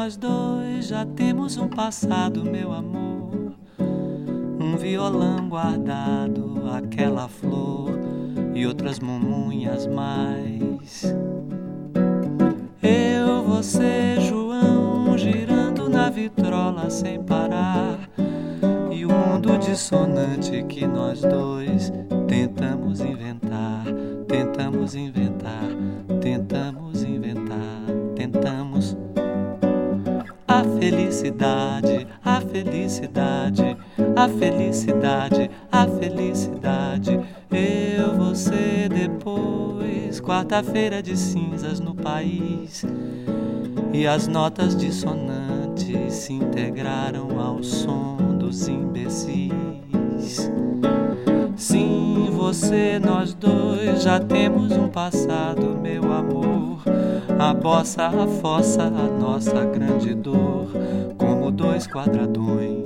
nós dois já temos um passado, meu amor. Um violão guardado, aquela flor e outras mumunhas mais. Eu, você, João, girando na vitrola sem parar. E o mundo dissonante que nós dois tentamos inventar, tentamos inventar, tentamos inventar, tentamos. A felicidade, a felicidade, a felicidade, a felicidade. Eu, você, depois, quarta-feira de cinzas no país. E as notas dissonantes se integraram ao som dos imbecis. Sim, você, nós dois já temos um passado, meu amor. A bossa, a fossa, a nossa grande dor, como dois quadradões.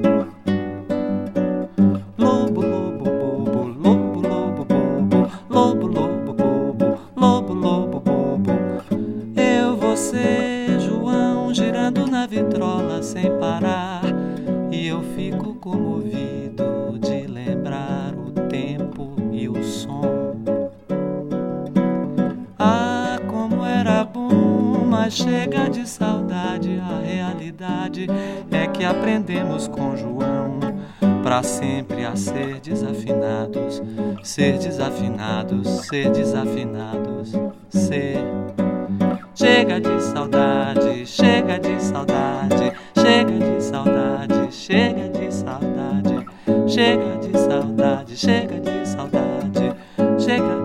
Lobo, lobo, bobo, lobo, lobo, bobo, lobo, lobo, bobo, lobo, lobo, bobo. Eu, você, João, girando na vitrola sem parar. E eu fico comovido de lembrar o tempo e o som. Ah, como era bom, mas chega de saudade. A realidade é que aprendemos com João pra sempre a ser desafinados, ser desafinados, ser desafinados, ser. Chega de saudade, chega de saudade, chega de saudade, chega de saudade, chega de saudade, chega de saudade, chega.